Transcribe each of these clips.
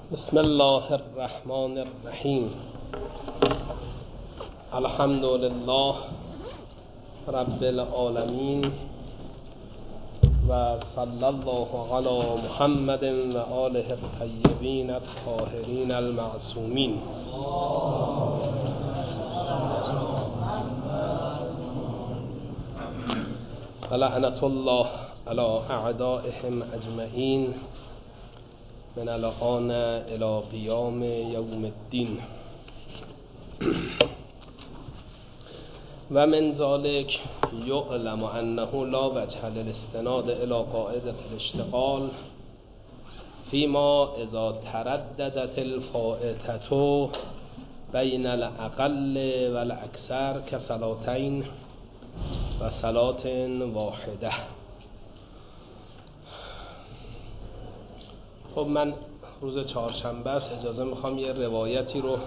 بسم الله الرحمن الرحیم. الحمد لله رب العالمین و صلی الله علی محمد و آله الطیبین الطاهرین المعصومین. و لعنة الله علی اعدائهم اجمعین من الآن الى قیام یوم الدین. و من ذلك یعلم انه لا وجه للاستناد الى قاعدة الاشتغال فيما اذا ترددت الفائتة بين الاقل والاکثر كصلاتين و صلاة واحده. خب من روز چهارشنبه است، اجازه میخوام یه روایتی رو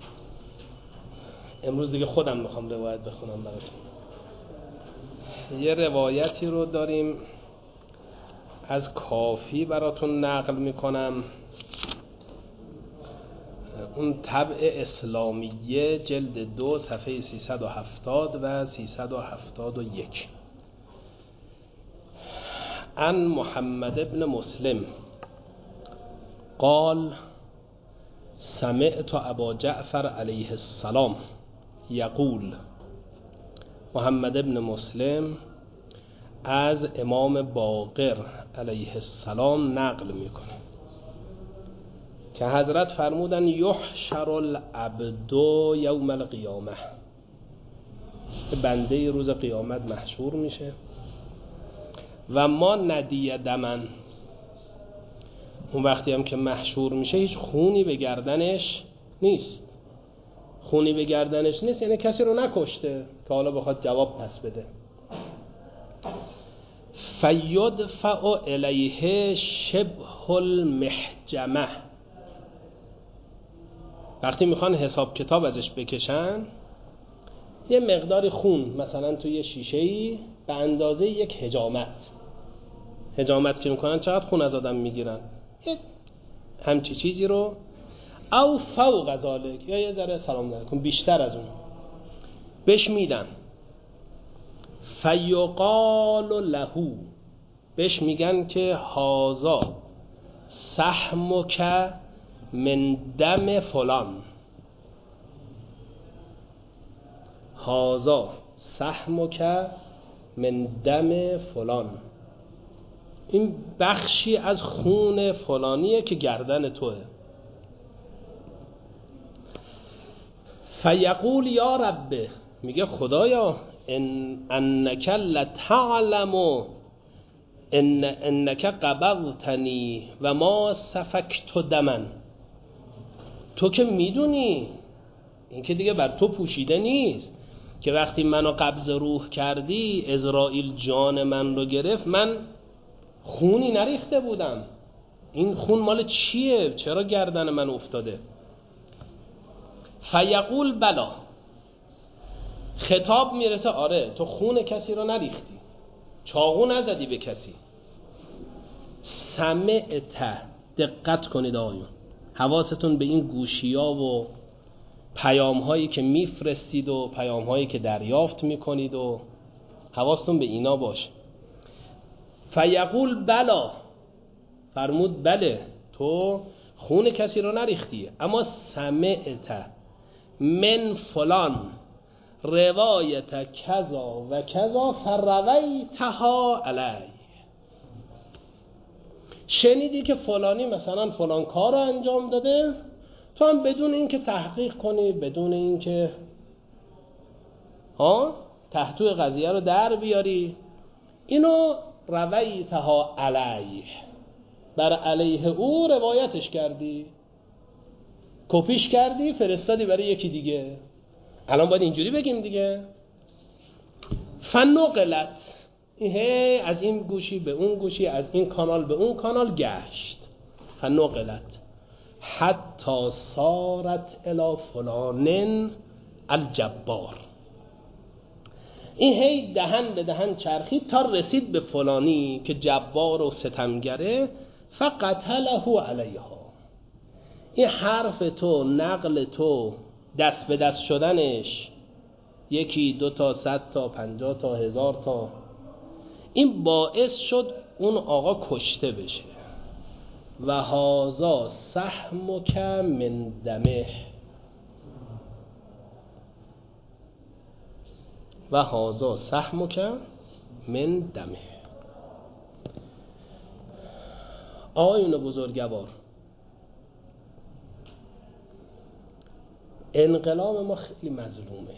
امروز دیگه خودم میخوام روایت بخونم براتون. یه روایتی رو داریم از کافی براتون نقل میکنم، اون طبع اسلامیه جلد 2 صفحه 370 و 371. عن محمد بن مسلم قال سمعت ابا جعفر علیه السلام یقول. محمد بن مسلم از امام باقر علیه السلام نقل میکنه که حضرت فرمودن یحشر العبد یوم القیامه، بنده روز قیامت محشور میشه و ما ندی دمن، اون وقتی هم که محشور میشه هیچ خونی به گردنش نیست. خونی به گردنش نیست یعنی کسی رو نکشته که حالا بخواد جواب پس بده. فیدفع الیه شبه المحجمه، وقتی میخوان حساب کتاب ازش بکشن یه مقداری خون مثلا توی یه شیشه‌ای به اندازه یک حجامت که میکنن چقدر خون از آدم میگیرن، همچی چیزی رو، او فوق ذالک یا یه ذره سلام علیکم بیشتر از اون بهش میدن. فیقال له، بهش میگن که هازا سهمک من دم فلان، هازا سهمک من دم فلان، این بخشی از خون فلانیه که گردن توه. فیقول یا رب، میگه خدایا انک لتعلم انک قبضتنی و ما سفکت دمن، تو که میدونی این که دیگه بر تو پوشیده نیست که وقتی منو قبض روح کردی عزرائیل جان من رو گرفت، من خونی نریخته بودم، این خون مال چیه؟ چرا گردن من افتاده؟ فیقول بلا، خطاب میرسه آره تو خون کسی رو نریختی، چاقو نزدی به کسی. سمعت، دقت کنید آقایون، حواستون به این گوشی‌ها و پیام‌هایی که میفرستید و پیام‌هایی که دریافت میکنید و حواستون به اینا باشه. فیقول بلا، فرمود بله تو خون کسی رو نریختی، اما سمعت من فلان روایت کذا و کذا فرویتها علی، شنیدی که فلانی مثلا فلان کار رو انجام داده، تو هم بدون اینکه تحقیق کنی، بدون اینکه تحتوی قضیه رو در بیاری، اینو رویتها علیه، بر علیه او روایتش کردی، کپیش کردی فرستادی برای یکی دیگه. الان باید اینجوری بگیم دیگه، فنقلت، از این گوشی به اون گوشی، از این کانال به اون کانال گشت، فنقلت حتی صارت الی فلان الجبار، این هی دهن به دهن چرخید تا رسید به فلانی که جبار و ستمگره. فقتله علیها، این حرف تو، نقل تو، دست به دست شدنش، 1 2 تا 100 تا 50 تا 1000 تا، این باعث شد اون آقا کشته بشه. و هذا سهمک من دمه، و هذا سهمک من دمه. آقایون بزرگوار، انقلاب ما خیلی مظلومه.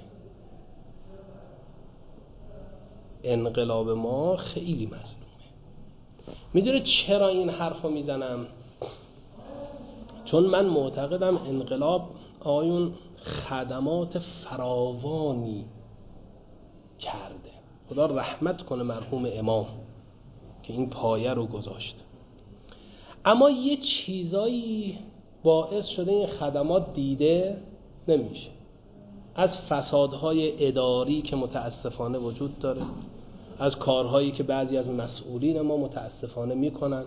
انقلاب ما خیلی مظلومه. میدونه چرا این حرف رو میزنم؟ چون من معتقدم انقلاب آقایون خدمات فراوانی کرده. خدا رحمت کنه مرحوم امام که این پایه رو گذاشت. اما یه چیزایی باعث شده این خدمات دیده نمیشه. از فسادهای اداری که متاسفانه وجود داره، از کارهایی که بعضی از مسئولین ما متاسفانه میکنن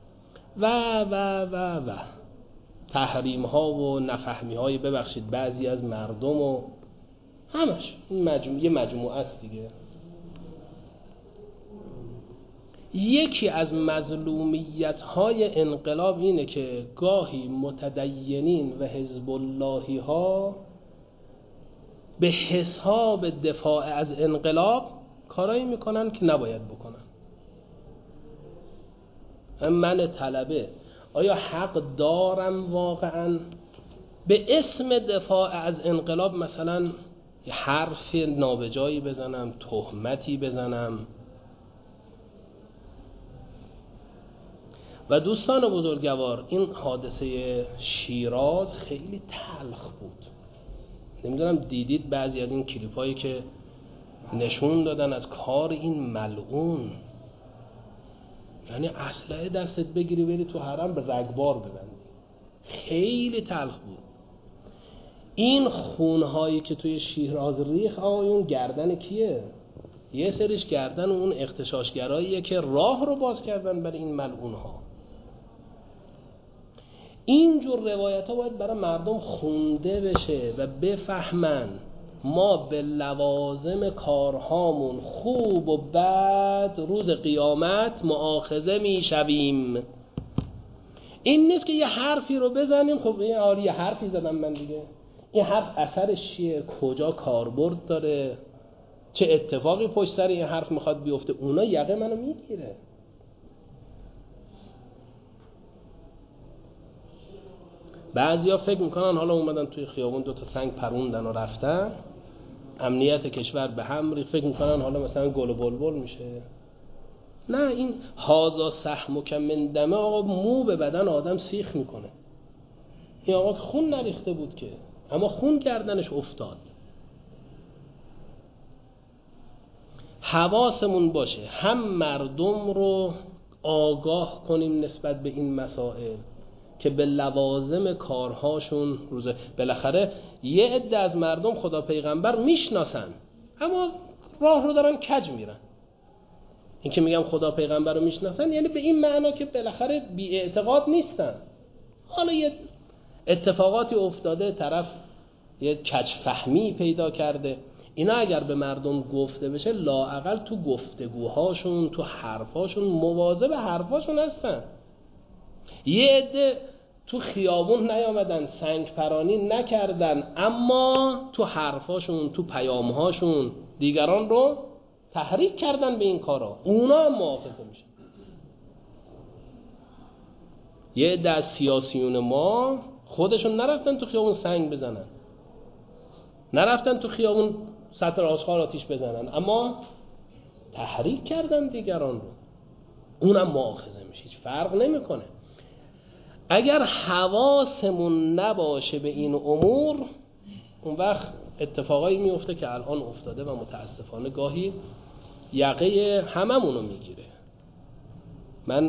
و تحریم ها و نفهمی های ببخشید بعضی از مردم و همش یه مجموعه است دیگه. یکی از مظلومیت های انقلاب اینه که گاهی متدینین و حزب اللهی ها به حساب دفاع از انقلاب کارایی میکنن که نباید بکنن. من طلبه آیا حق دارم واقعا به اسم دفاع از انقلاب مثلا یه حرف نابجایی بزنم، تهمتی بزنم؟ و دوستان بزرگوار، این حادثه شیراز خیلی تلخ بود. نمیدونم دیدید بعضی از این کلیپ هایی که نشون دادن از کار این ملعون، یعنی اسلحه دستت بگیری بری تو حرم به رگبار ببندی. خیلی تلخ بود. این خونهایی که توی شیراز ریخ آقایون گردن کیه؟ یه سریش گردن اون اغتشاشگراییه که راه رو باز کردن برای این ملعونها. اینجور روایت ها باید برای مردم خونده بشه و بفهمن ما به لوازم کارهامون خوب و بد روز قیامت مؤاخذه میشویم. این نیست که یه حرفی رو بزنیم خب یه حرفی زدم من دیگه، این حرف اثرش چیه، کجا کاربرد داره، چه اتفاقی پشت سر این حرف میخواد بیفته. اونا یقه منو میگیره. بعضیا فکر میکنن حالا اومدن توی خیابون 2 تا سنگ پروندن و رفتن، امنیت کشور به هم ریخت، فکر میکنن حالا مثلا گل و بلبل میشه. نه، این هازا سهمک من دمه آقا مو به بدن آدم سیخ میکنه. این آقا خون نریخته بود که، اما خون گردنش افتاد. حواسمون باشه هم مردم رو آگاه کنیم نسبت به این مسائل که به لوازم کارهاشون روزه. بالاخره یه عده از مردم خدا پیغمبر میشناسن اما راه رو دارن کج میرن. این که میگم خدا پیغمبر رو میشناسن یعنی به این معنا که بالاخره بی اعتقاد نیستن. حالا یه اتفاقاتی افتاده، طرف یه کج فهمی پیدا کرده، اینا اگر به مردم گفته بشه لااقل تو گفتگوهاشون تو حرفاشون مواظب حرفاشون هستن. یه عده تو خیابون نیامدن، سنگ پرانی نکردن، اما تو حرفاشون تو پیامهاشون دیگران رو تحریک کردن به این کارا، اونا هم مؤاخذه میشه. یه عده از سیاسیون ما خودشون نرفتن تو خیابون سنگ بزنن، نرفتن تو خیابون سطر آشغال آتیش بزنن، اما تحریک کردن دیگران رو، اونم مؤاخذه میشه. هیچ فرق نمیکنه. اگر حواسمون نباشه به این امور، اون وقت اتفاقایی میفته که الان افتاده و متاسفانه گاهی یقه هممونو میگیره. من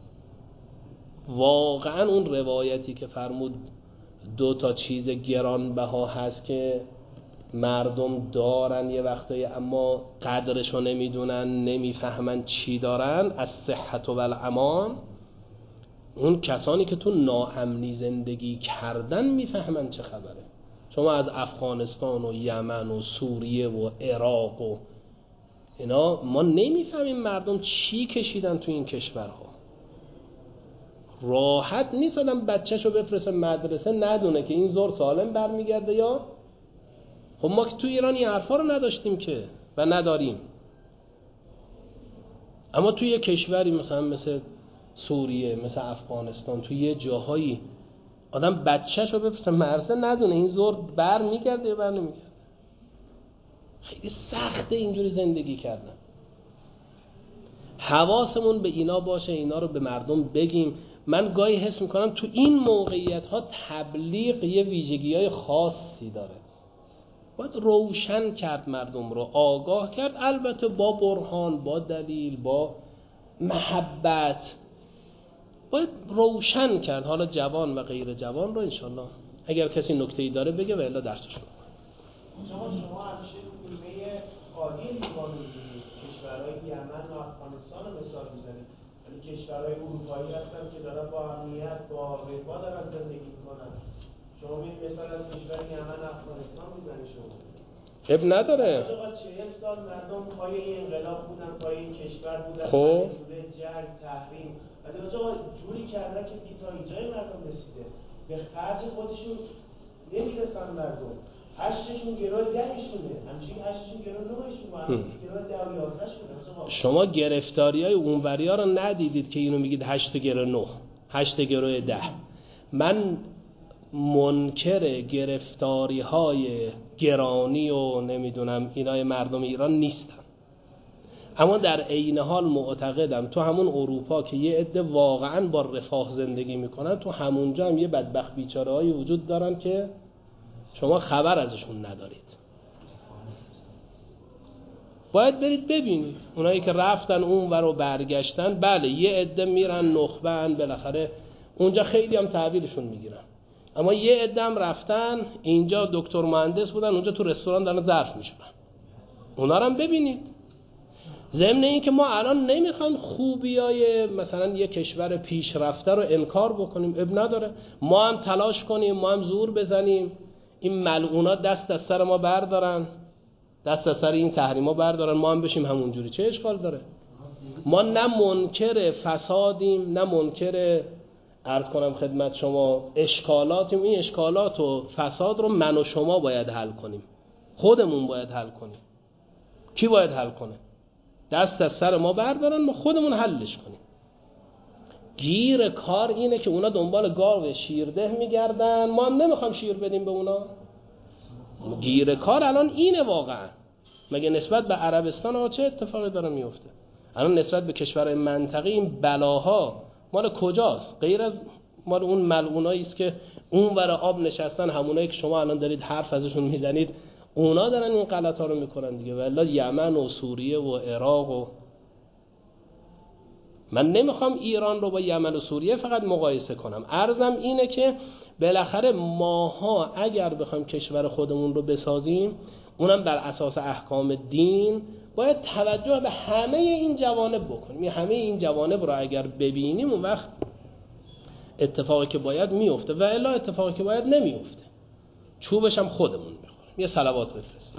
واقعا اون روایتی که فرمود 2 تا چیز گرانبها هست که مردم دارن یه وقتایی اما قدرشو نمیدونن، نمیفهمن چی دارن، از صحت و الامان، اون کسانی که تو ناامنی زندگی کردن میفهمن چه خبره. شما از افغانستان و یمن و سوریه و عراق و اینا، ما نمیفهمیم مردم چی کشیدن تو این کشورها. راحت نیست آدم بچه‌شو بفرسته مدرسه ندونه که این زور سالم برمیگرده یا خب ما که تو ایران این حرفا رو نداشتیم که و نداریم. اما توی یه کشوری مثلا مثل سوریه، مثل افغانستان، توی یه جاهایی آدم بچه‌شو بفرسته مدرسه ندونه این زور برمیگرده یا برنمیگرده. خیلی سخته اینجوری زندگی کردن. حواسمون به اینا باشه، اینا رو به مردم بگیم. من گاهی حس میکنم تو این موقعیت ها تبلیغ یه ویژگی های خاصی داره. باید روشن کرد مردم رو، آگاه کرد، البته با برهان، با دلیل، با محبت باید روشن کرد. حالا جوان و غیر جوان رو انشالله اگر کسی نکته‌ای داره بگه و الا درسش رو شما همیشه فیلمه عالی لیوان می‌بینید، کشورهای یمن و افغانستان رو مثال می‌زنید، ولی کشورهای اروپایی هستن که دارن با امنیت، با رفاه دارن زندگی می‌کنن. شما می‌بینید مثال از کشور یمن و افغانستان می‌زنید. شما اب نداره. 40 سال مردم پای این انقلاب بودن، پای این کشور بودن، خب جنگ، تحریم، ولی آقا جوری کردن که تا اینجای مردم رسیده. به خرج خودشون نمیرسن مردم. 8شون گروه 10شونه، همچنین 8شون گروه 9شون، گروه 10 و 11شونه. شما گرفتاریای اونوریا رو ندیدید که اینو میگید 8 گروه 9، 8 گروه 10. من منکر گرفتاری های گرانی و نمیدونم اینای مردم ایران نیستم، اما در عین حال معتقدم تو همون اروپا که یه عده واقعا با رفاه زندگی میکنن، تو همونجا هم یه بدبخت بیچاره هایی وجود دارن که شما خبر ازشون ندارید. باید برید ببینید اونایی که رفتن اون ور و برگشتن. بله یه عده میرن نخبه‌ان، بالاخره اونجا خیلی هم تحویلشون میگیرن، اما یه عده هم رفتن اینجا دکتر مهندس بودن، اونجا تو رستوران دارن ظرف میشورن. اونا رو هم ببینید. ضمن این که ما الان نمیخوایم خوبیای مثلا یه کشور پیشرفته رو انکار بکنیم، اب نداره، ما هم تلاش کنیم، ما هم زور بزنیم این ملعونا دست از سر ما بردارن، دست از سر این تحریما بردارن، ما هم بشیم همونجوری. چه اشکال داره؟ ما نه منکر فسادیم، نه منکر عرض کنم خدمت شما اشکالاتیم. این اشکالات و فساد رو من و شما باید حل کنیم، خودمون باید حل کنیم. کی باید حل کنه؟ دست از سر ما بردارن، ما خودمون حلش کنیم. گیر کار اینه که اونا دنبال گاو شیرده میگردن، ما هم نمیخوام شیر بدیم به اونا. گیر کار الان اینه واقعا. مگه نسبت به عربستان ها چه اتفاقی داره میفته؟ الان نسبت به کشورهای منطقه این بلاها مال کجاست؟ غیر از مال اون ملعونایی است که اون ور آب نشستن، همونایی که شما الان دارید حرف ازشون میزنید، اونا دارن این غلطا رو میکنن دیگه. والله یمن و سوریه و عراق و من نمیخوام ایران رو با یمن و سوریه فقط مقایسه کنم. عرضم اینه که بالاخره ماها اگر بخوایم کشور خودمون رو بسازیم، اونم بر اساس احکام دین، باید توجه به همه این جوانب بکنیم. همه این جوانب رو اگر ببینیم اون وقت اتفاقی که باید میفته و الا اتفاقی که باید نمیفته. چوبش هم خودمون میخوریم. یه صلوات بفرستیم.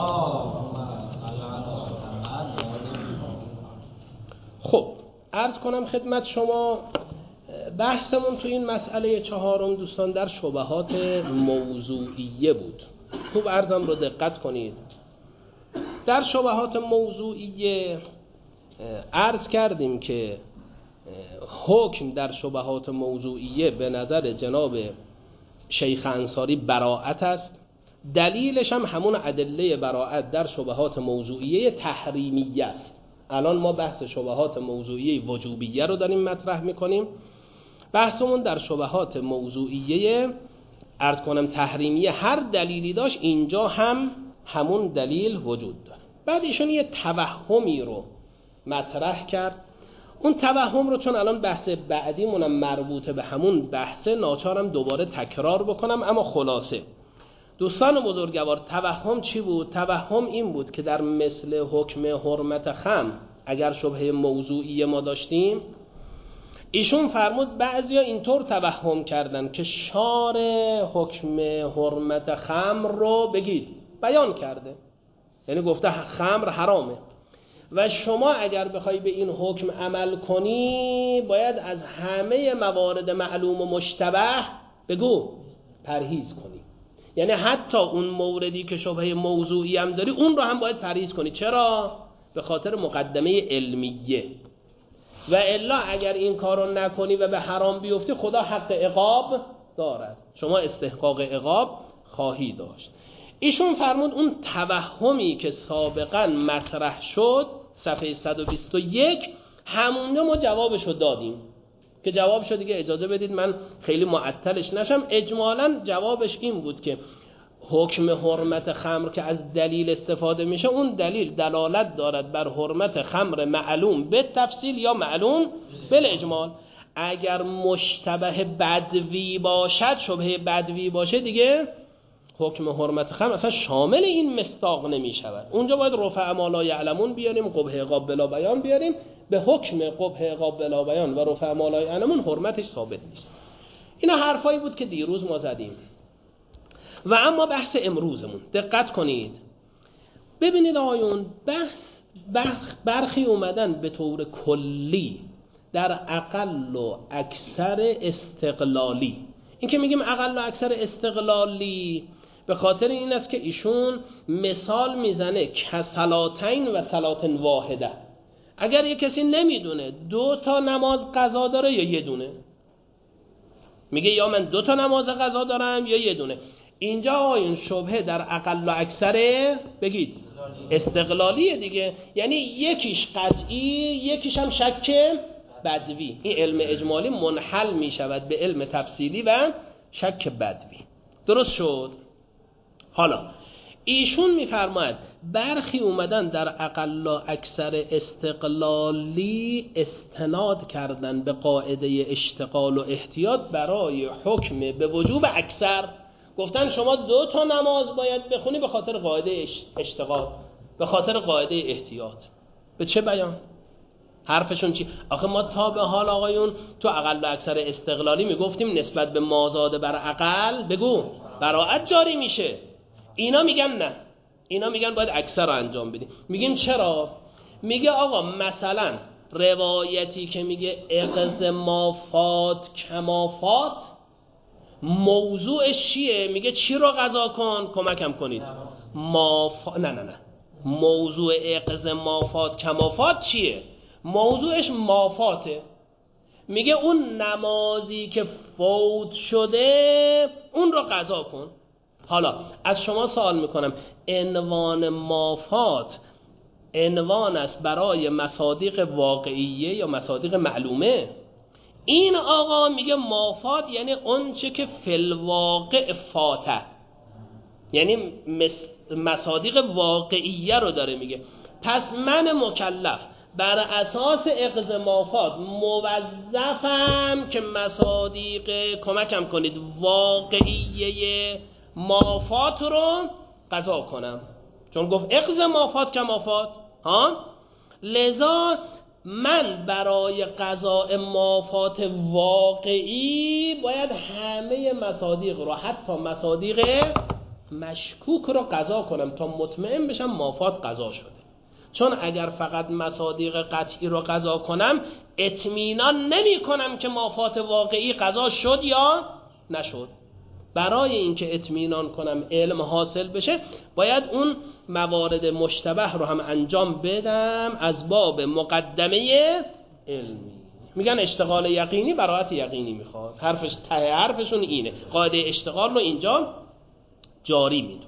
خب عرض کنم خدمت شما، بحثمون تو این مسئله چهارم دوستان در شبهات موضوعیه بود. خوب عرضم رو دقت کنید. در شبهات موضوعیه عرض کردیم که حکم در شبهات موضوعیه به نظر جناب شیخ انصاری براءت است. دلیلش هم همون ادله براءت در شبهات موضوعیه تحریمیه است. الان ما بحث شبهات موضوعیه وجوبیه رو داریم مطرح میکنیم. بحثمون در شبهات موضوعیه عرض کنم تحریمیه هر دلیلی داشت، اینجا هم همون دلیل وجود داره. بعد ایشون یه توهمی رو مطرح کرد. اون توهم رو چون الان بحث بعدیمونم مربوط به همون بحثه، ناچارم دوباره تکرار بکنم، اما خلاصه دوستان بزرگوار توهم چی بود؟ توهم این بود که در مثل حکم حرمت خمر اگر شبهه موضوعی ما داشتیم، ایشون فرمود بعضیا اینطور توهم کردن که شارع حکم حرمت خمر رو بگید بیان کرده، یعنی گفته خمر حرامه و شما اگر بخوای به این حکم عمل کنی باید از همه موارد معلوم و مشتبه بگو پرهیز کنی. یعنی حتی اون موردی که شبهه موضوعی هم داری اون رو هم باید پرهیز کنی. چرا؟ به خاطر مقدمه علمیه. و الا اگر این کار رو نکنی و به حرام بیفتی خدا حق عقاب دارد، شما استحقاق عقاب خواهی داشت. ایشون فرمود اون توهمی که سابقا مطرح شد صفحه 121 همونجا ما جوابشو دادیم که جوابشو دیگه اجازه بدید من خیلی معطلش نشم. اجمالاً جوابش این بود که حکم حرمت خمر که از دلیل استفاده میشه اون دلیل دلالت دارد بر حرمت خمر معلوم به تفصیل یا معلوم بالاجمال. اگر مشتبه بدوی باشد، شبهه بدوی باشه، دیگه حکم حرمت خمر اصلا شامل این مصداق نمی شود. اونجا باید رفع ما لا یعلمون بیاریم، قبح عقاب بلا بیان بیاریم. به حکم قبح عقاب بلا بیان و رفع ما لا یعلمون حرمتش ثابت نیست. اینا حرفایی بود که دیروز ما زدیم. و اما بحث امروزمون دقت کنید، ببینید آقایون، برخی اومدن به طور کلی در اقل و اکثر استقلالی. این که میگیم اقل و اکثر استقلالی به خاطر این است که ایشون مثال میزنه که صلاتین و صلات واحده. اگر یک کسی نمیدونه 2 تا نماز قضا داره یا یه دونه، میگه یا من 2 تا نماز قضا دارم یا یه دونه. اینجا آیون شبهه در اقل و اکثر بگید استقلالیه دیگه، یعنی یکیش قطعی یکیش هم شک بدوی. این علم اجمالی منحل می شود به علم تفصیلی و شک بدوی. درست شد؟ حالا ایشون میفرماید برخی اومدن در اقل و اکثر استقلالی استناد کردن به قاعده اشتغال و احتیاط برای حکم به وجوب اکثر. گفتن شما 2 تا نماز باید بخونی به خاطر قاعده اشتغال، به خاطر قاعده احتیاط. به چه بیان؟ حرفشون چی؟ آخه ما تا به حال آقایون تو اقل و اکثر استقلالی میگفتیم نسبت به مازاد بر اقل بگو براعت جاری میشه. اینا میگن نه، اینا میگن باید اکثر رو انجام بدیم. میگیم چرا؟ میگه آقا مثلا روایتی که میگه اقض مافات کمافات موضوعش چیه؟ میگه چی رو قضا کن؟ کمکم کنید. نه موضوع اقض مافات کمافات چیه؟ موضوعش مافاته. میگه اون نمازی که فوت شده اون رو قضا کن. حالا از شما سوال میکنم، عنوان مافات عنوان است برای مصادیق واقعیه یا مصادیق معلومه؟ این آقا میگه مافات یعنی اون چه که فی الواقع فاته، یعنی مصادیق واقعیه رو داره میگه. پس من مکلف بر اساس اقض مافات موظفم که مصادیق کمکم کنید واقعیه مافات رو قضا کنم، چون گفت اقض مافات کمافات ها. لذا من برای قضاء مافات واقعی باید همه مصادیق رو، حتی مصادیق مشکوک رو قضا کنم تا مطمئن بشم مافات قضا شده. چون اگر فقط مصادیق قطعی رو قضا کنم اطمینان نمی کنم که مافات واقعی قضا شد یا نشد. برای اینکه اطمینان کنم علم حاصل بشه باید اون موارد مشتبه رو هم انجام بدم از باب مقدمه علمی. میگن اشتغال یقینی براعت یقینی میخواد. حرفشون اینه، قاعده اشتغال رو اینجا جاری میدونن.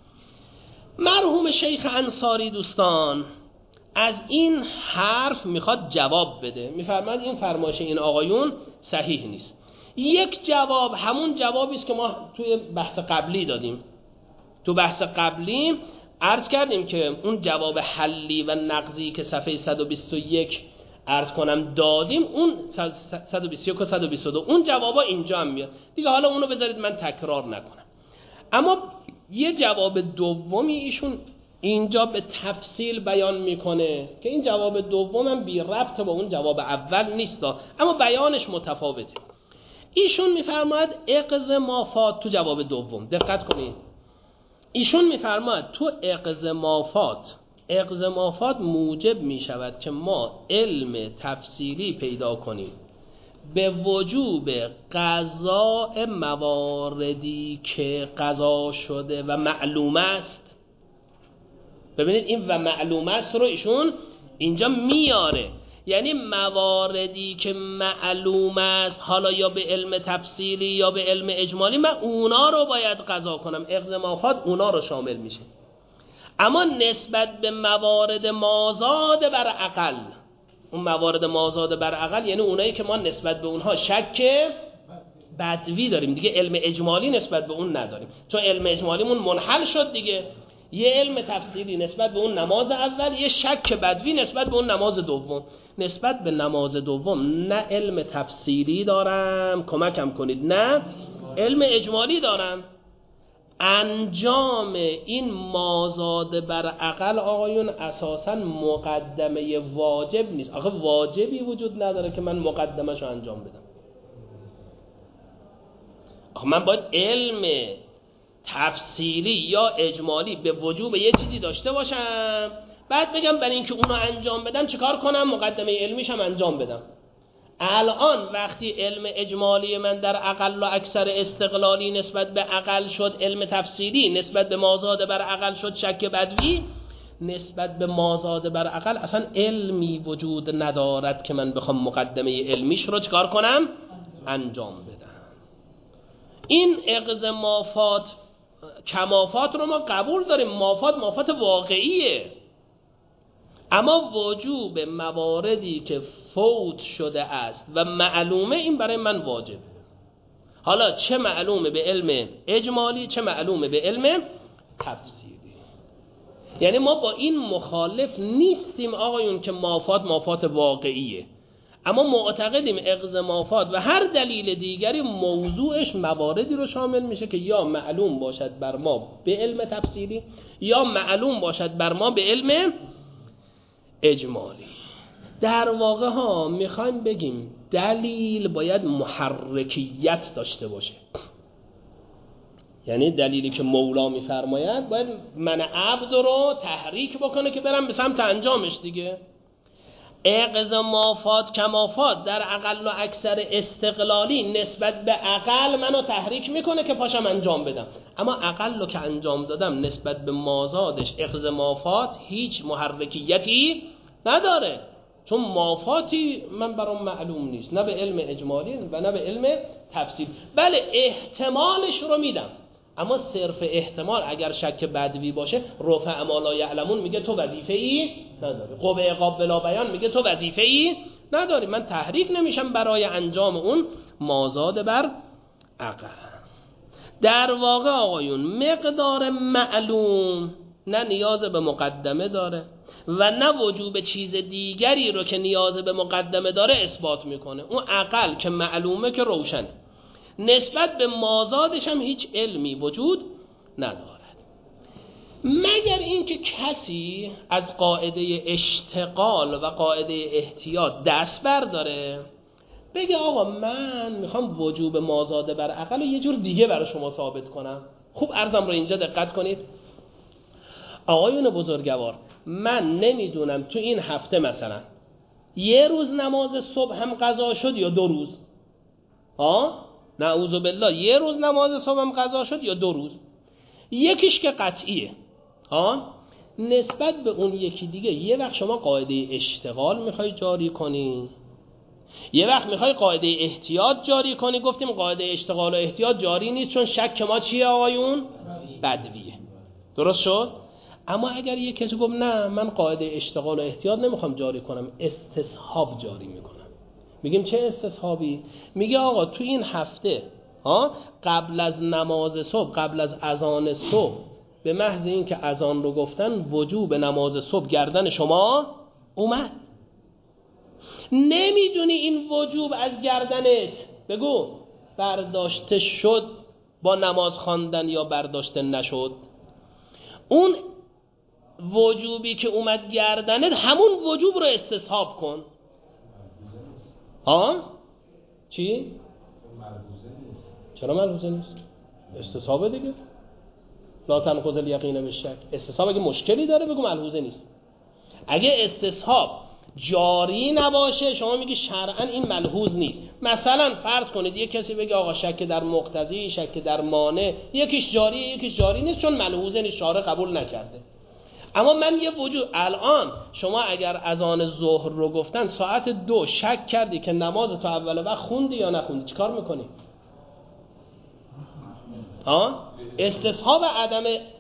مرحوم شیخ انصاری دوستان از این حرف میخواد جواب بده. میفرماید این فرمایش این آقایون صحیح نیست. یک جواب همون جوابی است که ما توی بحث قبلی دادیم. تو بحث قبلی عرض کردیم که اون جواب حلی و نقضی که صفحه 121 عرض کنم دادیم، اون 121 و 122 اون جوابا اینجا هم میاد دیگه. حالا اونو بذارید من تکرار نکنم. اما یه جواب دومی ایشون اینجا به تفصیل بیان میکنه که این جواب دوم هم بی ربط با اون جواب اول نیست، اما بیانش متفاوته. ایشون میفرماید اقض ما فات تو جواب دوم، دقت کنید، ایشون میفرماید تو اقض ما فات موجب میشود که ما علم تفصیلی پیدا کنیم به وجوب قضاء مواردی که قضا شده و معلوم است. ببینید این و معلوم است رو ایشون اینجا میاره، یعنی مواردی که معلوم است، حالا یا به علم تفصیلی یا به علم اجمالی، من اونا رو باید قضا کنم. اقض ما فات اونا رو شامل میشه. اما نسبت به موارد مازاد بر عقل، اون موارد مازاد بر عقل یعنی اونایی که ما نسبت به اونها شک بدوی داریم دیگه، علم اجمالی نسبت به اون نداریم، چون علم اجمالیمون منحل شد دیگه. یه علم تفصیلی نسبت به اون نماز اول، یه شک بدوی نسبت به اون نماز دوم. نسبت به نماز دوم نه علم تفصیلی دارم، کمکم کنید، نه علم اجمالی دارم. انجام این مازاد بر عقل آقایون اساساً مقدمه واجب نیست. آخه واجبی وجود نداره که من مقدمش رو انجام بدم. آخه من باید علم تفصیلی یا اجمالی به وجوب یه چیزی داشته باشم، بعد بگم برای اینکه اونو انجام بدم چیکار کنم؟ مقدمه علمیش هم انجام بدم. الان وقتی علم اجمالی من در اقل و اکثر استقلالی نسبت به اقل شد، علم تفصیلی نسبت به مازاد بر اقل شد شک بدوی، نسبت به مازاد بر اقل اصلا علمی وجود ندارد که من بخوام مقدمه علمیش رو چیکار کنم؟ انجام بدم. این اقض مافات کمافات رو ما قبول داریم، مافات واقعیه، اما وجوب مواردی که فوت شده است و معلومه این برای من واجبه. حالا چه معلومه به علم اجمالی چه معلومه به علم تفصیلی. یعنی ما با این مخالف نیستیم آقایون که مافات واقعیه، اما معتقدیم اقض مافات و هر دلیل دیگری موضوعش مواردی رو شامل میشه که یا معلوم باشد بر ما به علم تفصیلی یا معلوم باشد بر ما به علم اجمالی. در واقع ها میخوایم بگیم دلیل باید محرکیت داشته باشه، یعنی دلیلی که مولا میفرماید باید من عبد رو تحریک بکنه که برم به سمت انجامش دیگه. اقض مافات کمافات در اقل و اکثر استقلالی نسبت به اقل منو تحریک میکنه که پاشم انجام بدم، اما اقل رو که انجام دادم نسبت به مازادش اقض مافات هیچ محرکیتی نداره، چون مافاتی من برام معلوم نیست، نه به علم اجمالی و نه به علم تفصیل. بله احتمالش رو میدم، اما صرف احتمال اگر شک بدوی باشه، رفع ما لا یعلمون میگه تو وظیفه‌ای نداری، قوه عقاب بلا بیان میگه تو وظیفه‌ای نداری، من تحریک نمیشم برای انجام اون مازاد بر عقل. در واقع آقایون مقدار معلوم نه نیاز به مقدمه داره و نه وجوب چیز دیگری رو که نیاز به مقدمه داره اثبات میکنه. اون عقل که معلومه که روشنه، نسبت به مازادش هم هیچ علمی وجود ندارد، مگر اینکه کسی از قاعده اشتغال و قاعده احتیاط دست برداره بگه آقا من میخوام وجوب مازاد بر عقل یه جور دیگه برای شما ثابت کنم. خوب عرضم رو اینجا دقت کنید آقایون بزرگوار، من نمیدونم تو این هفته مثلا یه روز نماز صبح هم قضا شد یا 2 روز، نعوذ بالله یه روز نماز صبح هم قضا شد یا 2 روز، یکیش که قطعیه، نسبت به اون یکی دیگه یه وقت شما قاعده اشتغال میخوای جاری کنی، یه وقت میخوای قاعده احتیاط جاری کنی. گفتیم قاعده اشتغال و احتیاط جاری نیست چون شک ما چیه آقایون؟ بدویه، درست شد؟ اما اگر یه کسی گفت نه من قاعده اشتغال و احتیاط نمیخوام جاری کنم، استصحاب جاری میکنم، میگیم چه استصحابی؟ میگه آقا تو این هفته قبل از نماز صبح، قبل از اذان صبح، به محض این که اذان رو گفتن وجوب نماز صبح گردن شما اومد، نمیدونی این وجوب از گردنت بگو برداشته شد با نماز خواندن یا برداشته نشد. اون وجوبی که اومد گردنت همون وجوب رو استصحاب کن. ها؟ چی؟ چرا ملحوظه نیست؟ استصحابه دیگه. لا تنقض الیقین بالشک. استصحاب اگه مشکلی داره بگو ملحوظه نیست. اگه استصحاب جاری نباشه شما میگی شرعاً این ملحوظ نیست. مثلا فرض کنید یک کسی بگه آقا شک در مقتضی، شک در مانع، یکیش جاریه یکیش جاری نیست چون ملحوظه نیست، شارع قبول نکرده. اما من یه وجود الان شما اگر اذان ظهر رو گفتن ساعت 2 شک کردی که نماز تو اول وقت خوندی یا نخوندی، چیکار میکنی؟ استصحاب عدم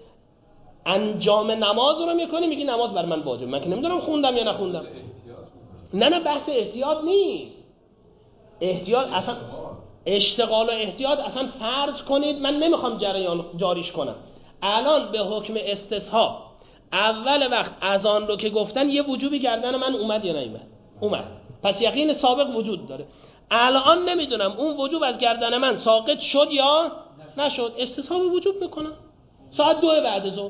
انجام نماز رو میکنی، میگی نماز بر من واجب، من که نمیدونم خوندم یا نخوندم. نه بحث احتیاط نیست. احتیاط اصلا اشتغال و احتیاط اصلا فرض کنید من نمیخوام جریان جاریش کنم. الان به حکم استصحاب اول وقت اذان رو که گفتن یه وجوبی گردن من اومد یا نیومد؟ اومد. پس یقین سابق وجود داره. الان نمیدونم اون وجوب از گردن من ساقط شد یا نشد، استصحاب وجوب میکنم. ساعت 2 بعد ظهر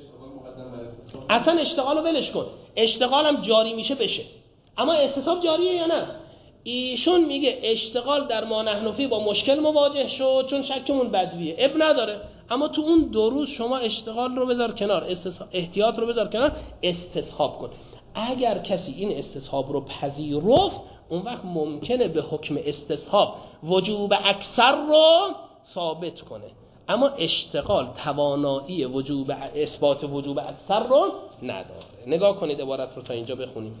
اصلا اشتغال رو ولش کن، اشتغالم جاری میشه بشه، اما استصحاب جاریه یا نه؟ ایشون میگه اشتغال در ما نحنفی با مشکل مواجه شد چون شکمون بدویه، اب نداره، اما تو اون 2 روز شما اشتغال رو بذار کنار، احتیاط رو بذار کنار، استصحاب کن. اگر کسی این استصحاب رو پذیرفت اون وقت ممکنه به حکم استصحاب وجوب اکثر رو ثابت کنه، اما اشتغال توانایی اثبات وجوب اکثر رو نداره. نگاه کنید عبارت رو تا اینجا بخونیم.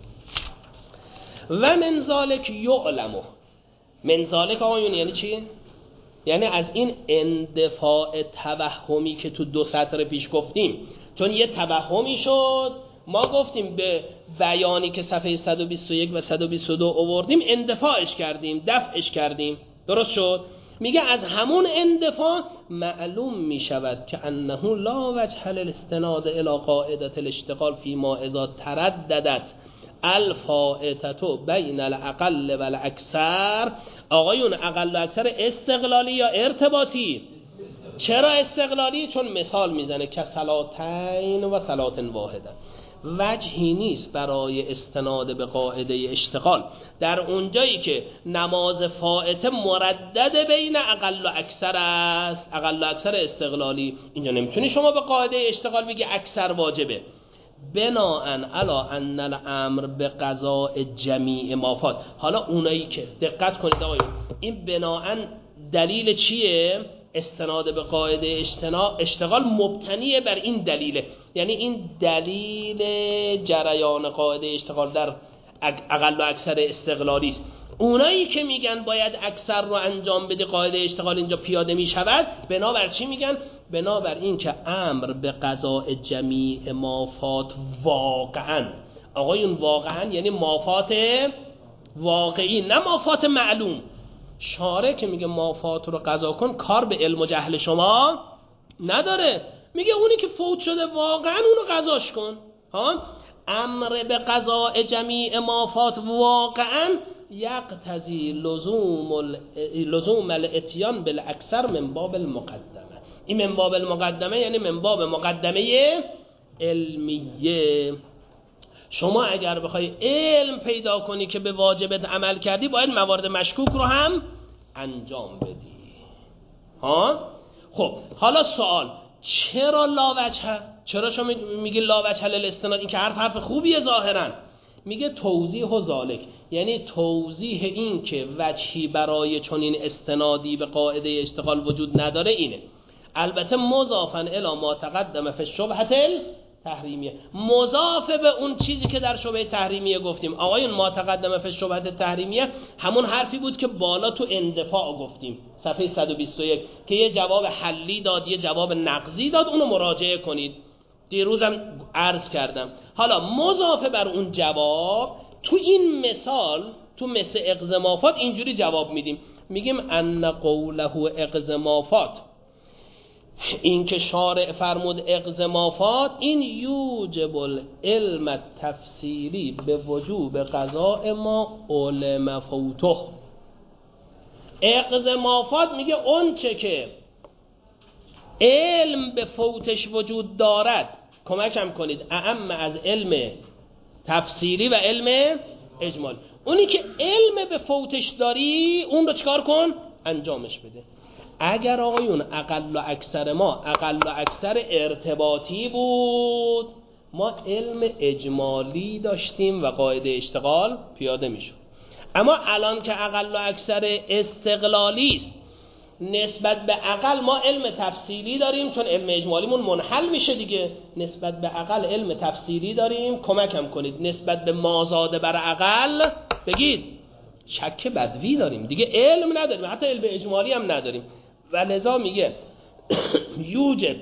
و من ذالک یعلمو. من ذالک آقایون یعنی چی؟ یعنی از این اندفاع توهمی که تو 2 سطر پیش گفتیم، چون یه توهمی شد ما گفتیم به بیانی که صفحه 121 و 122 آوردیم اندفاعش کردیم، دفعش کردیم، درست شد؟ میگه از همون اندفاع معلوم میشود که انه لا وجه للاستناد الى قاعده الاشتغال فيما اذا ترددت الفائته بین الاقل و الاکثر. آقایون اقل و اکثر استقلالی یا ارتباطی؟ چرا استقلالی؟ چون مثال میزنه که صلاتین و صلات واحده. وجهی نیست برای استناد به قاعده اشتغال در اونجایی که نماز فائته مردد بین اقل و اکثر است، اقل و اکثر استقلالی. اینجا نمیتونی شما به قاعده اشتغال بگی اکثر واجبه. بناءً علی ان الامر به قضاء جمیع مافات. حالا اونایی که دقت کنید آقایون، این بناءً دلیل چیه؟ استناد به قاعده اشتغال مبتنیه بر این دلیله، یعنی این دلیل جریان قاعده اشتغال در اقل و اکثر استقلالی است. اونایی که میگن باید اکثر رو انجام بده قاعده اشتغال اینجا پیاده میشود، بنابر چی میگن؟ بنابر این که امر به قضاء جمیع مافات واقعا. آقایون واقعا یعنی مافات واقعی، نه مافات معلوم. شارع که میگه مافات رو قضا کن کار به علم و جهل شما نداره، میگه اونی که فوت شده واقعا اونو قضاش کن. امر به قضاء جمیع مافات واقعا یقتضی لزوم الاتیان بالاکثر من باب المقدمه. این من باب المقدمه یعنی من باب مقدمه علمیه. شما اگر بخوای علم پیدا کنی که به واجبت عمل کردی باید موارد مشکوک رو هم انجام بدی. خب حالا سوال، چرا لا وجه؟ چرا شما میگی لا وجه للاستناد؟ این که حرف خوبیه ظاهرا. میگه توضیح و ذالک، یعنی توضیح این که وجهی برای چنین استنادی به قاعده اشتغال وجود نداره اینه. البته مضافاً الی ما تقدم فی الشبهه تحریمیه، مضاف به اون چیزی که در شبهه تحریمیه گفتیم. آقایون ما تقدم فی الشبهه تحریمیه همون حرفی بود که بالا تو اندفاع گفتیم صفحه 121 که یه جواب حلی داد یه جواب نقضی داد، اونو مراجعه کنید، دیروزم عرض کردم. حالا مضاف بر اون جواب تو این مثال، تو مثل اقزمافات اینجوری جواب میدیم، میگیم ان قوله اقزمافات، این که شارع فرمود اقزمافات، این یوجب العلم التفصیلی به وجوب قضاء ما علم فوته. اقزمافات میگه اون چه که علم به فوتش وجود دارد کمکم کنید اعم از علم تفسیری و علم اجمالی. اونی که علم به فوتش داری اون رو چکار کن؟ انجامش بده. اگر آقایون اقل و اکثر ما اقل و اکثر ارتباطی بود، ما علم اجمالی داشتیم و قاعده اشتغال پیاده میشد. اما الان که اقل و اکثر استقلالی است، نسبت به اقل ما علم تفصیلی داریم، چون علم اجمالیمون منحل میشه دیگه. نسبت به اقل علم تفصیلی داریم، کمکم کنید. نسبت به مازاد بر اقل بگید شک بدوی داریم دیگه، علم نداریم، حتی علم اجمالی هم نداریم. و لذا میگه یوجب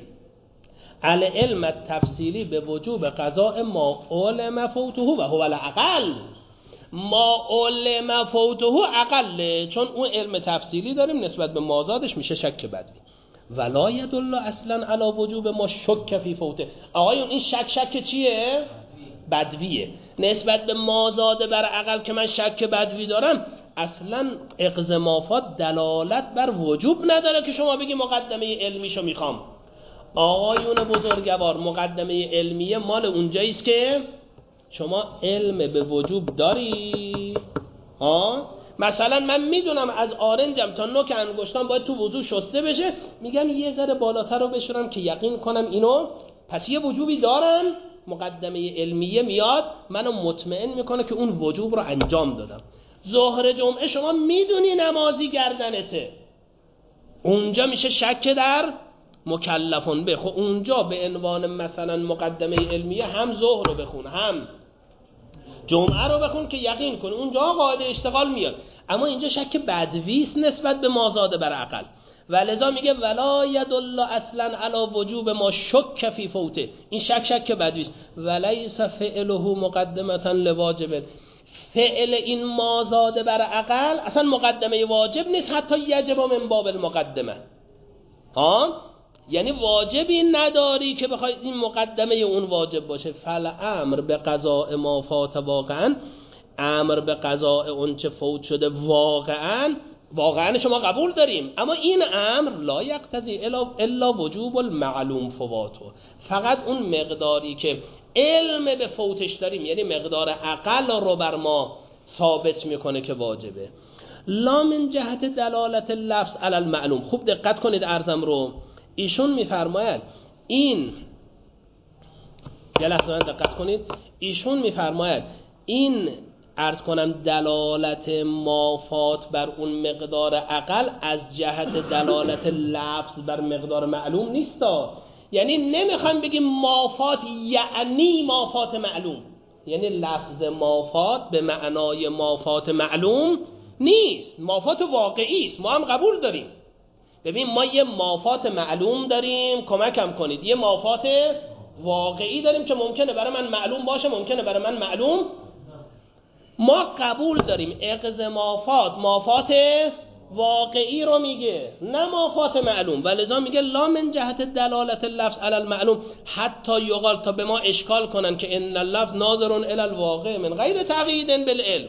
العلم التفصیلی به وجوب قضاء ما علم فوته و هو الاقل. ما علم فوته اقله، چون اون علم تفصیلی داریم، نسبت به مازادش میشه شک بدوی. ولا یدل اصلا علی وجوب ما شک فی فوته. آقایون این شک چیه؟ بدویه. نسبت به مازاد بر اقل که من شک بدوی دارم، اصلا اقزمافات دلالت بر وجوب نداره که شما بگی مقدمه علمیشو میخوام. آقایون بزرگوار، مقدمه علمیه مال اونجاییست که شما علم به وجوب داری. مثلا من میدونم از آرنجم تا نوک انگشتام باید تو وضو شسته بشه، میگم یه ذره بالاتر رو بشورم که یقین کنم اینو، پس یه وجوبی دارم. مقدمه علمیه میاد منو مطمئن میکنه که اون وجوب رو انجام دادم. ظهر جمعه شما میدونی نمازی گردنته، اونجا میشه شک در مکلفون به. خب اونجا به عنوان مثلا مقدمه علمیه هم ظهر رو بخون هم جمعه رو بخون که یقین کن، اونجا قاعده اشتغال میاد. اما اینجا شک بدویست نسبت به مازاد بر عقل، و لذا میگه ولا یدل اصلا علی وجوب ما شک فی فوته. این شک بدویست. ولیس فعله مقدمتا لواجب. فعل این مازاد بر عقل اصلا مقدمه واجب نیست، حتی یجب من باب المقدمه. یعنی واجبی نداری که بخوای این مقدمه اون واجب باشه. فل امر به قضاء ما فات واقعا، امر به قضاء اون چه فوت شده واقعا شما قبول داریم، اما این امر لا یقتضی الا وجوب المعلوم فواتو. فقط اون مقداری که علم به فوتش داریم، یعنی مقدار عقل رو بر ما ثابت میکنه که واجبه. لا من جهت دلالت لفظ علی المعلوم. خوب دقت کنید عرضم رو. ایشون میفرماید این، یه لحظه دقت کنید، ایشون میفرماید این عرض کنم دلالت مافات بر اون مقدار عقل از جهت دلالت لفظ بر مقدار معلوم نیستا. یعنی نمیخوایم بگیم مافات یعنی مافات معلوم، یعنی لفظ مافات به معنای مافات معلوم نیست، مافات واقعی است. ما هم قبول داریم. ببین ما یه مافات معلوم داریم، کمکم کنید، یه مافات واقعی داریم که ممکنه برای من معلوم باشه، ممکنه برای من معلوم. ما قبول داریم مافات واقعی رو میگه، نه مافات معلوم. و لذا میگه لا من جهت دلالت اللفظ علی المعلوم حتی یقال، تا به ما اشکال کنن که ان اللفظ ناظر الی الواقع من غیر تقیید بالعلم.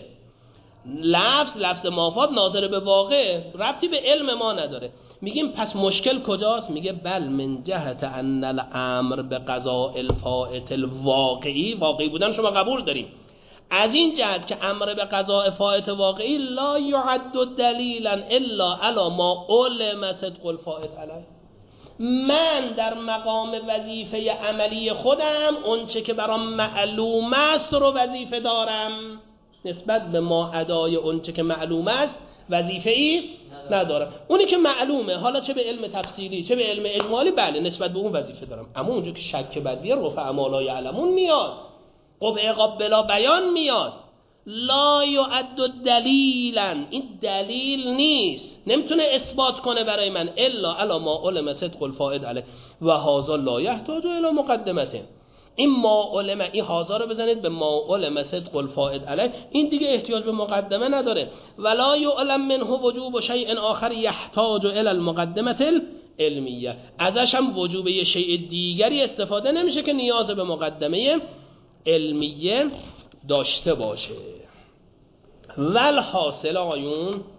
لفظ مافات ناظر به واقع، ربطی به علم ما نداره. میگیم پس مشکل کجاست؟ میگه بل من جهت ان الامر به قضاء الفائت الواقعی، واقعی بودن شما قبول داریم، از این جهت که امر به قضاء فائت واقعی لا یعد دلیلا الا علی ما علم صدق الفائت علیه. من در مقام وظیفه عملی خودم اون چه که برام معلوم است رو وظیفه دارم، نسبت به ما ادای اون چه که معلوم است وظیفه ای ندارم. اونی که معلومه، حالا چه به علم تفصیلی چه به علم اجمالی، بله نسبت به اون وظیفه دارم. اما اونجا که شک بدویه رفع ما لا یعلمون میاد، قبع عقاب بلا بیان میاد، لا یعد دلیلا، این دلیل نیست، نمیتونه اثبات کنه برای من الا علی ما علم صدق الفائد علیه و هذا لا یحتاج الی مقدمته. این ما علم، این هازا رو بزنید به ما علم صدق الفائد علیه، این دیگه احتیاج به مقدمه نداره. ولا یعلم منه وجوب شیء آخر یحتاج الی المقدمه العلمیه. ازش هم وجوب یه شیء دیگری استفاده نمیشه که نیاز به مقدمه علمیه داشته باشه. والحاصل آقایون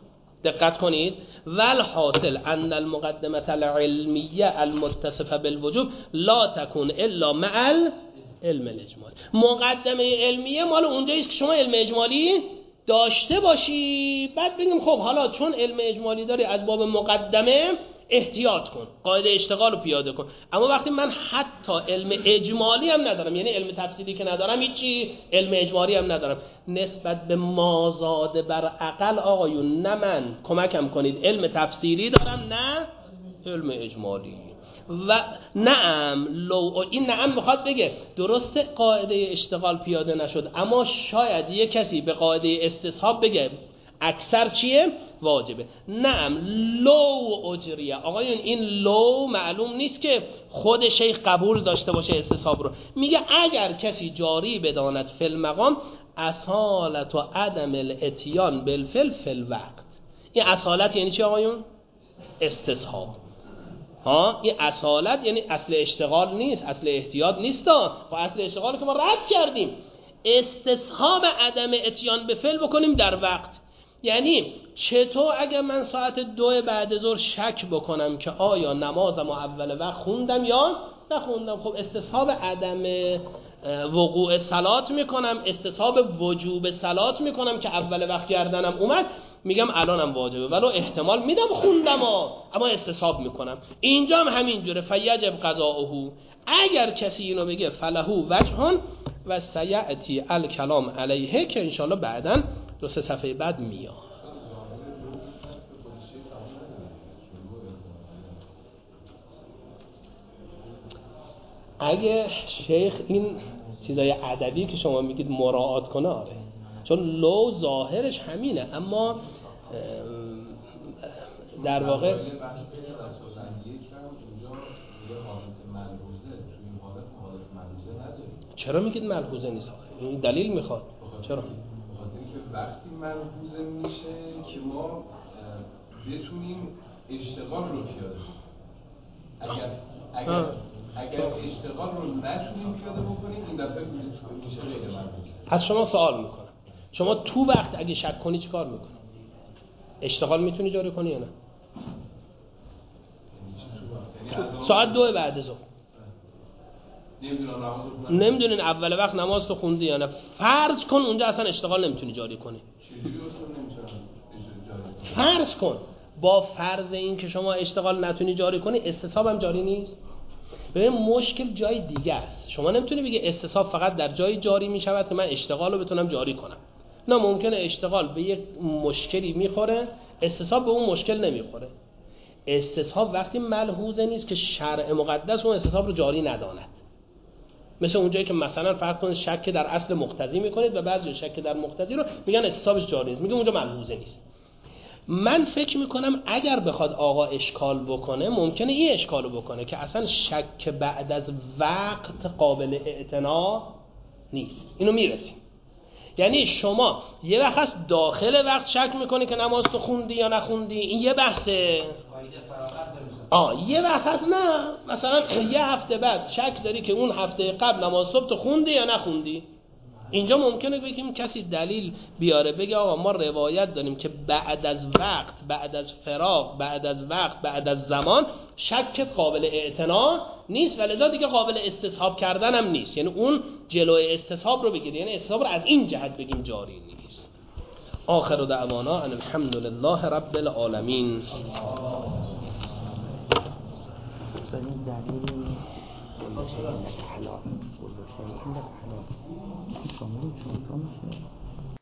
دقت کنید. والحاصل ان المقدمه العلمیه المتصفه بالوجوب لا تكون الا مع علم الاجمالی. مقدمه علمیه مال اونجایی است که شما علم اجمالی داشته باشی، بعد بگیم خب حالا چون علم اجمالی داری از باب مقدمه احتیاط کن، قاعده اشتغال رو پیاده کن. اما وقتی من حتی علم اجمالی هم ندارم، یعنی علم تفصیلی که ندارم، هیچی، علم اجمالی هم ندارم، نسبت به مازاد بر عقل آقایون، نه من کمکم کنید علم تفسیری دارم نه علم اجمالی. و نعم لو این نعم بخواد بگه درسته قاعده اشتغال پیاده نشد، اما شاید یه کسی به قاعده استصحاب بگه اکثر چیه؟ واجبه. نعم لو اجریه. آقایون این لو معلوم نیست که خود شیخ قبول داشته باشه استصحاب رو. میگه اگر کسی جاری بداند فی المقام اصالت و عدم الاتیان بالفعل فی الوقت. این اصالت یعنی چی آقایون؟ استصحاب. این اصالت یعنی اصل اشتغال نیست، اصل احتیاط نیست. خب اصل اشتغال که ما رد کردیم. استصحاب عدم اتیان به فعل بکنیم در وقت. یعنی چطور اگر من ساعت 2 بعد ظهر شک بکنم که آیا نمازم اول وقت خوندم یا نخوندم، خب استصحاب عدم وقوع صلات میکنم، استصحاب وجوب صلات میکنم که اول وقت گردنم اومد، میگم الانم واجبه ولو احتمال میدم خوندم اما استصحاب میکنم. اینجا هم همینجوره. فیجب قضاؤه. اگر کسی اینو بگه فلهو وجهان و سیأتی الکلام علیه که انشالله بعداً 2-3 صفحه بعد میاد. اگه شیخ این چیزای ادبی که شما میگید مراعات کنه، آره، چون لو ظاهرش همینه، اما در واقع چرا میگید ملحوظه نیست؟ این دلیل میخواد. چرا؟ وقتی ملحوظه میشه که ما بتونیم اشتغال رو پیاده کنیم. اگر اشتغال رو نتونیم پیاده بکنیم این دفعه میشه غیر ملحوظه. از شما سوال میکنم، شما تو وقت اگه شک کنی چی کار میکنی؟ اشتغال میتونی جاری کنی یا نه؟ ساعت 2 بعد ظهر نمیدونین اول وقت نماز تو خوندی یا نه، فرض کن اونجا اصلا اشتغال نمیتونی جاری کنی. فرض کن با فرض این که شما اشتغال نتونی جاری کنی، استصحاب هم جاری نیست. ببین مشکل جای دیگه است. شما نمیتونی بگی استصحاب فقط در جای جاری میشود که من اشتغال رو بتونم جاری کنم. نه، ممکنه اشتغال به یک مشکلی میخوره، استصحاب به اون مشکل نمیخوره. استصحاب وقتی ملحوظه نیست که شرع مقدس اون استصحاب رو جاری نداند. مثل اونجایی که مثلا فرض کنید شک در اصل مقتضی میکنید و بعضی شک در مقتضی رو میگن استصحابش جاری نیست، میگه اونجا ملحوظه نیست. من فکر میکنم اگر بخواد آقا اشکال بکنه، ممکنه این اشکالو بکنه که اصلا شک بعد از وقت قابل اعتنا نیست. اینو میرسیم. یعنی شما یه وقت هست داخل وقت شک میکنی که نماز تو خوندی یا نخوندی، این یه بحثه. یه وقت هست نه، مثلا یه هفته بعد شک داری که اون هفته قبل نماز صبح تو خوندی یا نخوندی. اینجا ممکنه بگیم کسی دلیل بیاره بگه آقا ما روایت داریم که بعد از وقت، بعد از فراغ، بعد از وقت، بعد از زمان شکت قابل اعتنا نیست و لذا دیگه قابل استصحاب کردن هم نیست. یعنی اون جلوی استصحاب رو بگیره، یعنی استصحاب رو از این جهت بگیم جاری نیست. آخر دعوانا ان الحمد لله رب العالمین.